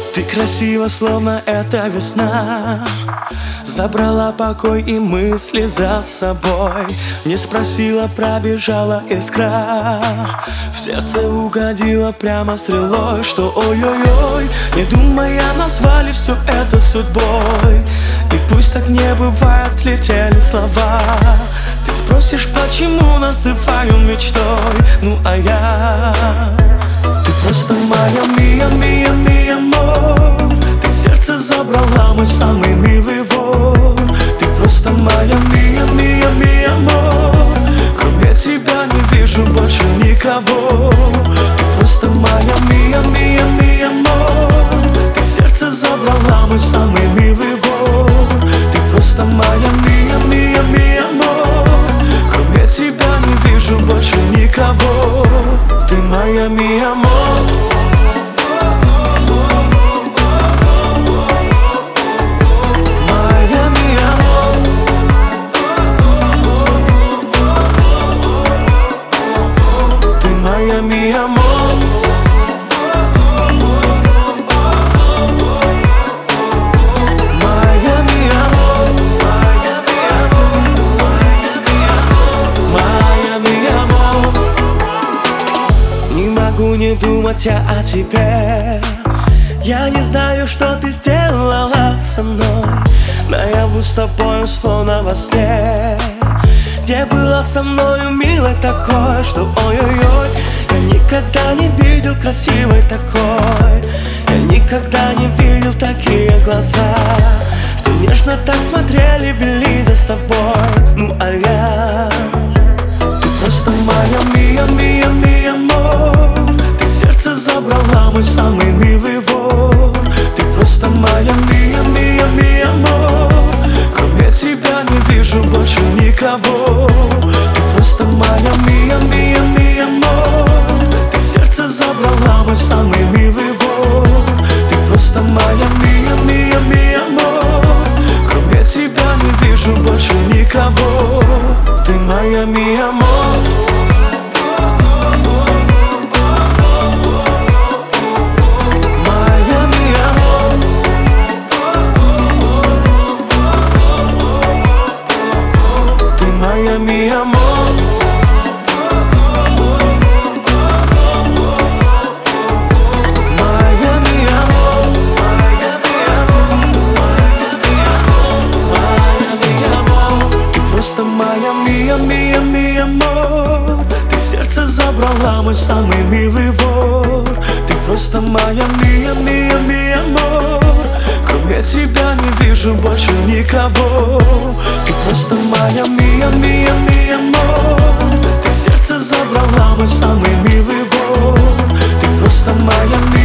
Ты красива, словно это весна, забрала покой и мысли за собой. Не спросила, пробежала искра, в сердце угодила прямо стрелой. Что ой-ой-ой, не думая, назвали все это судьбой. И пусть так не бывает, летели слова. Ты спросишь, почему называю мечтой, ну а я... Ты просто моя мия, мия, мия, амор. Ты сердце забрала, мой самый милый вор. Ты просто моя мия, мия, мия, амор. Кроме тебя не вижу больше никого. Ты просто моя мия, мия, мия, амор. Ты сердце забрала, мой самый милый вор. Ты просто моя мия, мия, мия, амор. Кроме тебя не вижу больше никого. Ты моя мия, амор. Не думать я о тебе. Я не знаю, что ты сделала со мной. Наяву с тобою, словно во сне. Где была со мною, милой такой, что ой-ой-ой. Я никогда не видел красивой такой. Я никогда не видел такие глаза, что нежно так смотрели, вели за собой. Ну а я... Ты просто моя мия, мия, мия, амор. Сердце забрала, мой самый милый вор. Ты просто моя мия, мия, мия, амор. Кроме тебя не вижу больше никого. Ты просто моя мия, мия, мия, амор. Ты сердце забрала, мой самый милый вор. Ты просто моя мия, мия, мия, амор. Кроме тебя не вижу больше никого. Ты моя мия, амор. Моя мия, амор. Моя мия, амор. Моя мия, амор. Моя мия, амор. Ты просто моя мия, мия, мия, амор. Ты сердце забрала, мой самый милый вор. Ты просто моя мия, мия, мия, амор. Кроме тебя не вижу больше никого. Ты просто моя мия, мия, мия, амор. Ты сердце забрала, мой самый милый вор. Ты просто моя мия.